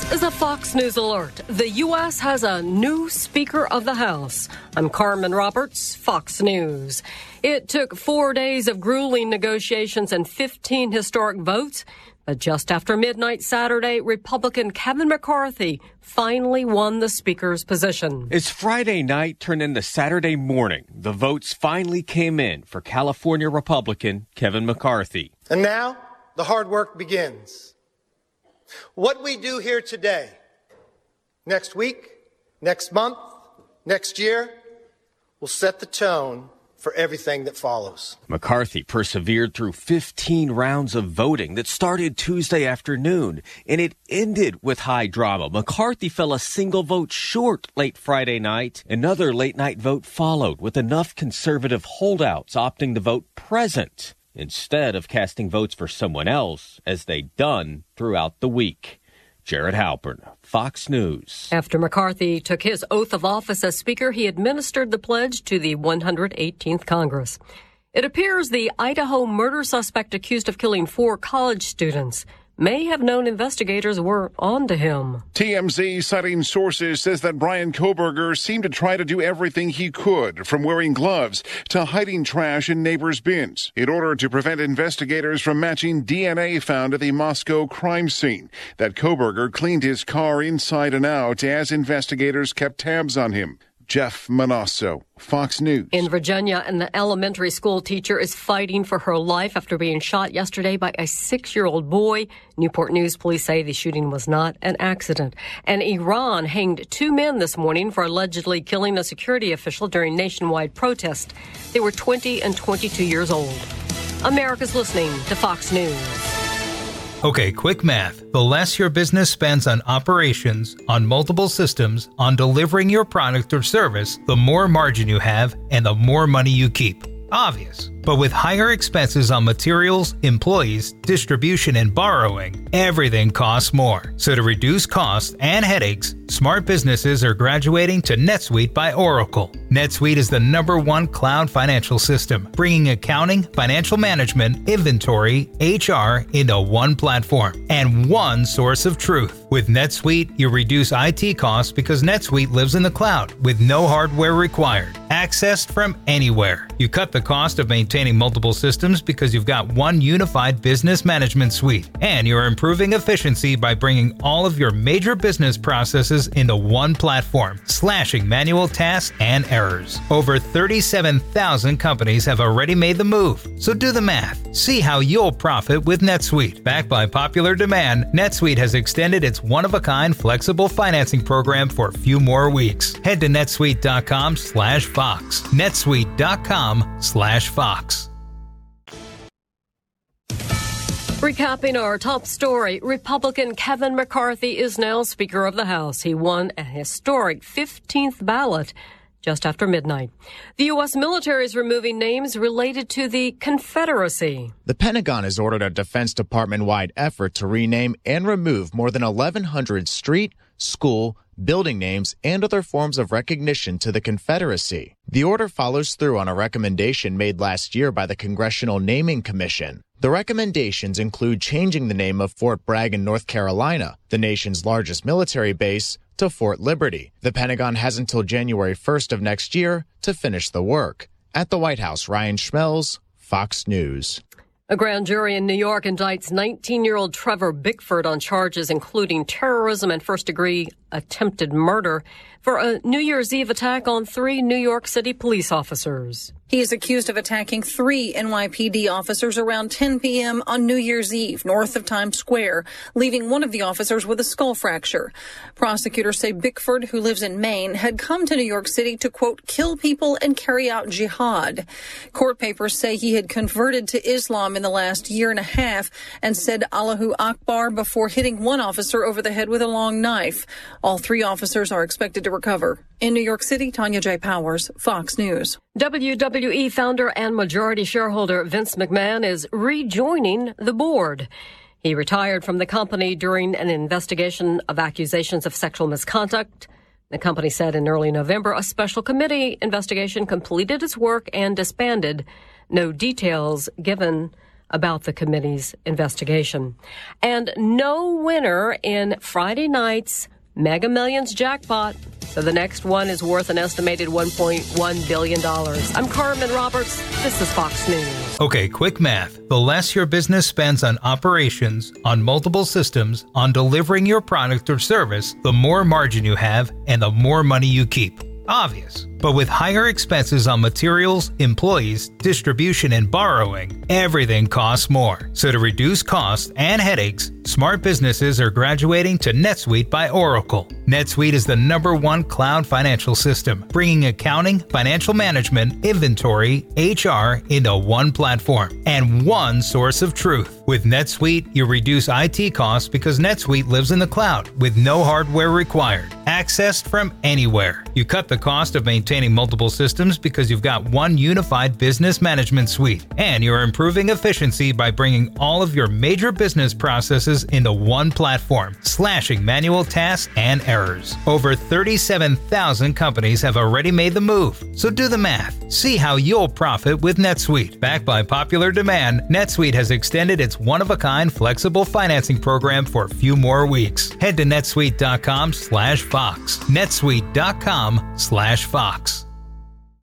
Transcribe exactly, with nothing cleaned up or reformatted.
This is a Fox News alert. The U S has a new Speaker of the House. I'm Carmen Roberts, Fox News. It took four days of grueling negotiations and fifteen historic votes. But just after midnight Saturday, Republican Kevin McCarthy finally won the Speaker's position. It's Friday night turned into Saturday morning. The votes finally came in for California Republican Kevin McCarthy. And now the hard work begins. What we do here today, next week, next month, next year, will set the tone for everything that follows. McCarthy persevered through fifteen rounds of voting that started Tuesday afternoon, and it ended with high drama. McCarthy fell a single vote short late Friday night. Another late-night vote followed, with enough conservative holdouts opting to vote present instead of casting votes for someone else, as they'd done throughout the week. Jared Halpern, Fox News. After McCarthy took his oath of office as Speaker, he administered the pledge to the one hundred eighteenth Congress. It appears the Idaho murder suspect accused of killing four college students may have known investigators were on to him. T M Z, citing sources, says that Bryan Kohberger seemed to try to do everything he could, from wearing gloves to hiding trash in neighbors' bins, in order to prevent investigators from matching D N A found at the Moscow crime scene. That Kohberger cleaned his car inside and out as investigators kept tabs on him. Jeff Manasso, Fox News. In Virginia, an elementary school teacher is fighting for her life after being shot yesterday by a six-year-old boy. Newport News police say the shooting was not an accident. And Iran hanged two men this morning for allegedly killing a security official during nationwide protests. They were twenty and twenty-two years old. America's listening to Fox News. Okay, quick math. The less your business spends on operations, on multiple systems, on delivering your product or service, the more margin you have and the more money you keep. Obvious. But with higher expenses on materials, employees, distribution, and borrowing, everything costs more. So to reduce costs and headaches, smart businesses are graduating to NetSuite by Oracle. NetSuite is the number one cloud financial system, bringing accounting, financial management, inventory, H R into one platform and one source of truth. With NetSuite, you reduce I T costs because NetSuite lives in the cloud with no hardware required. Accessed from anywhere. You cut the cost of maintaining multiple systems because you've got one unified business management suite. And you're improving efficiency by bringing all of your major business processes into one platform, slashing manual tasks and errors. Over thirty-seven thousand companies have already made the move. So do the math. See how you'll profit with NetSuite. Backed by popular demand, NetSuite has extended its one-of-a-kind flexible financing program for a few more weeks. Head to netsuite.com slash Fox. netsuite.com slash Fox. Recapping our top story, Republican Kevin McCarthy is now Speaker of the House. He won a historic fifteenth ballot just after midnight. The U S military is removing names related to the Confederacy. The Pentagon has ordered a Defense Department-wide effort to rename and remove more than eleven hundred street, school, building names, and other forms of recognition to the Confederacy. The order follows through on a recommendation made last year by the Congressional Naming Commission. The recommendations include changing the name of Fort Bragg in North Carolina, the nation's largest military base, to Fort Liberty. The Pentagon has until January first of next year to finish the work. At the White House, Ryan Schmelz, Fox News. A grand jury in New York indicts nineteen-year-old Trevor Bickford on charges including terrorism and first-degree attempted murder for a New Year's Eve attack on three New York City police officers. He is accused of attacking three N Y P D officers around ten p.m. on New Year's Eve north of Times Square, leaving one of the officers with a skull fracture. Prosecutors say Bickford, who lives in Maine, had come to New York City to, quote, kill people and carry out jihad. Court papers say he had converted to Islam in the last year and a half and said Allahu Akbar before hitting one officer over the head with a long knife. All three officers are expected to recover. In New York City, Tanya J. Powers, Fox News. W W E founder and majority shareholder Vince McMahon is rejoining the board. He retired from the company during an investigation of accusations of sexual misconduct. The company said in early November a special committee investigation completed its work and disbanded. No details given about the committee's investigation. And no winner in Friday night's Mega Millions jackpot. So the next one is worth an estimated one point one billion dollars. I'm Carmen Roberts. This is Fox News. Okay, quick math. The less your business spends on operations, on multiple systems, on delivering your product or service, the more margin you have and the more money you keep. Obvious. But with higher expenses on materials, employees, distribution, and borrowing, everything costs more. So to reduce costs and headaches, smart businesses are graduating to NetSuite by Oracle. NetSuite is the number one cloud financial system, bringing accounting, financial management, inventory, H R into one platform and one source of truth. With NetSuite, you reduce I T costs because NetSuite lives in the cloud with no hardware required, accessed from anywhere. You cut the cost of maintaining multiple systems because you've got one unified business management suite, and you're improving efficiency by bringing all of your major business processes into one platform, slashing manual tasks and errors. Over thirty-seven thousand companies have already made the move, so do the math. See how you'll profit with NetSuite. Backed by popular demand, NetSuite has extended its one-of-a-kind flexible financing program for a few more weeks. Head to netsuite dot com slash Fox. netsuite dot com slash Fox.